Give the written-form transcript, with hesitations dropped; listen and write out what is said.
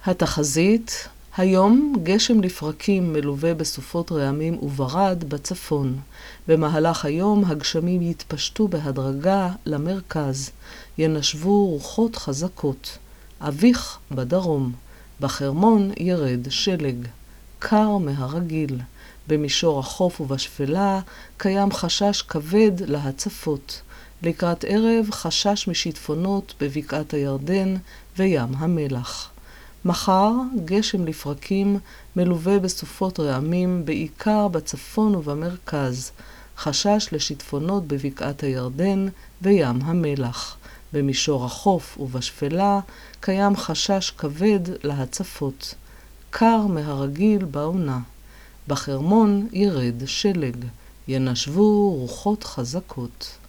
התחזית, היום גשם לפרקים מלווה בסופות רעמים וברד בצפון. במהלך היום הגשמים יתפשטו בהדרגה למרכז, ינשבו רוחות חזקות. אביך בדרום, בחרמון ירד שלג, קר מהרגיל. במישור החוף ובשפלה קיים חשש כבד להצפות. לקראת ערב חשש משיטפונות בבקעת הירדן וים המלח. מחר גשם לפרקים מלווה בסופות רעמים בעיקר בצפון ובמרכז. חשש לשיטפונות בבקעת הירדן וים המלח. במישור החוף ובשפלה קיים חשש כבד להצפות. קר מהרגיל בעונה. בחרמון ירד שלג, ינשבו רוחות חזקות.